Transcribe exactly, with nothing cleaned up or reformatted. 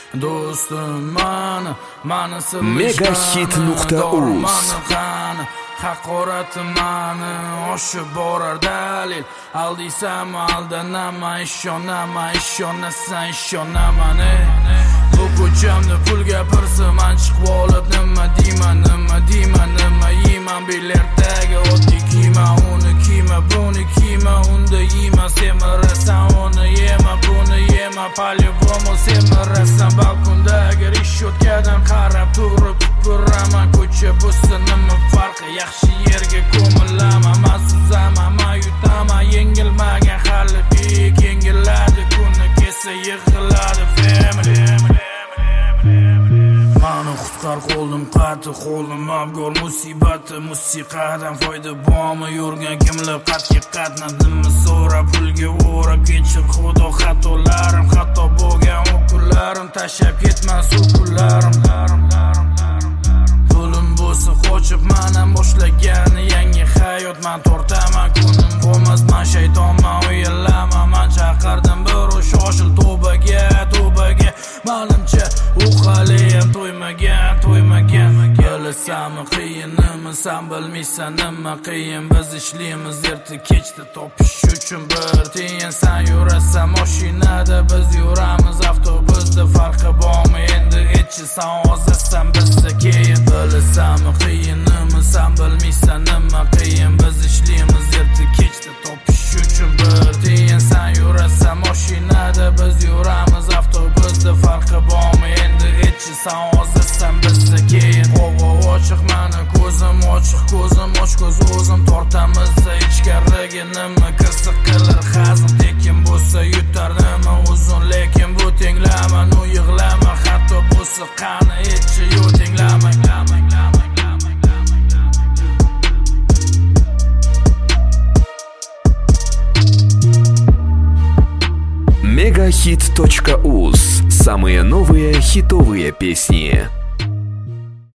do'stim mani, mani Megahit nuqta uz haqorati mani oshib borar dalil. Aldaysam aldanama, ishonama, ishonasan ishonaman. Bu ko'chamda pul gapirsa man chiqib olib nima deyman, nima deyman, nima yeyman. Bilertagi oddiy kiyma, uni kiyma, buni kiyma, unda yeyma. Semirasan uni yema, buni yema, по-любому semirasan. Balkondagi rishotkadan qarab turib tupuraman. Ko'cha bo'lsa nima farqi, yaxshi yerga ko'milaman. Men suzaman, men yutaman, yengilmagan hali bek yengiladi. Kuni kelsa yig'iladi family. Mani qutqar qo'lim qati, qo'lim abgor musibati. Musiqadan foyda bormi, yurgan kimlar qatga qatnadimmi? So'ra pulga o'rab kechir xudo xatolarim. Xato bo'lgan u kunlarim, tashlab ketmas u kunlarim. Pulim bo'lsa qochib manam boshlagan yangi hayot. Men tortaman kunim bo'lmas, men shaytonman, o'ylaman. Men chaqirdim bir shoshil tavbaga, tavbaga. Menimcha u haliyam to'ymagan, to'ymagan. Bilasanmi qiyinmi, sen bilmaysan nima qiyin. Biz ishlaymiz erta kechda topish uchun bir tiyin. Sen yurasan mashinada, biz yuramiz avtobusda. Farqi bormi endi etchi, sen hozirsan bizda keyin. Bilasanmi qiyinmi, sen bilmaysan nima qiyin. Biz ishlaymiz erta kechda topish uchun bir tiyin. Sen yurasan mashinada, biz yuramiz avtobusda. Farqi bormi endi etchi, sen hozirsan bizda keyin. Qo'g'o ochiq mani ko'zim, ochiq ko'zim, och ko'z o'zim. Tortamiz ichkariga nima kirsa qilar hazm. Tekin bo'lsa yutar nima uzun, lekin bu tenglama. Nu yig'lama, hatto bo'lsa qani etchi, yo tenglama. Megahit точка уз. Самые новые хитовые песни.